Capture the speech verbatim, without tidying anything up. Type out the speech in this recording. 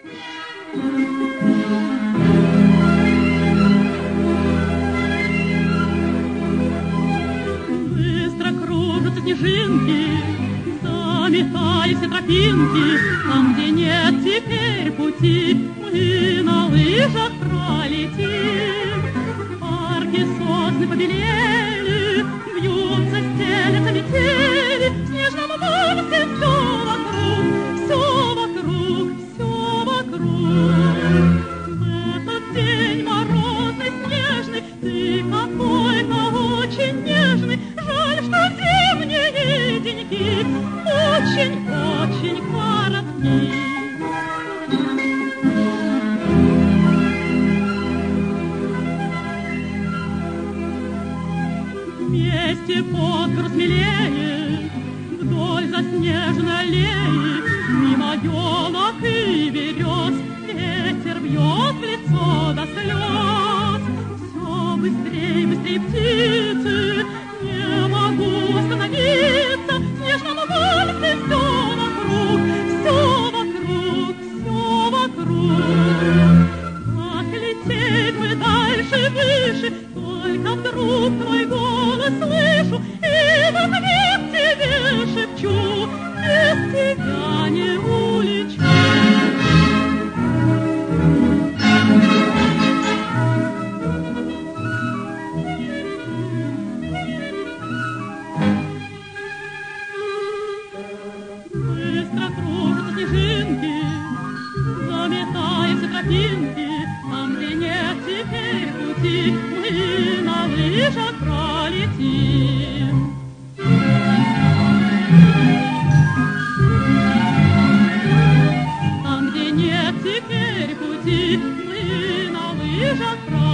Быстро кружатся снежинки, заметали все тропинки, там, где нет теперь пути, мы на лыжах пролетим. В парке сосны побелели, бьются, стелятся метели, в снежном марте все вокруг, все вокруг, все вокруг. В этот день морозный, снежный, ты какой-то очень нежный. Жаль, что зимние деньки очень-очень коротки. Вместе под гору смелее, вдоль заснеженной аллеи, мимо елок и берез, ветер бьет в лицо до слез. Все быстрей, быстрей птицы, не могу остановиться, в снежном вальсе все вокруг, все вокруг, все вокруг. Как лететь мы дальше, выше, только вдруг твой голос слышу, и в ответ тебе шепчу: без тебя не улечу. Быстро кружатся снежинки, заметая все тропинки, там, где нет теперь пути, мы на лыжах пролетим. Там, где нет теперь пути, мы на лыжах пролетим.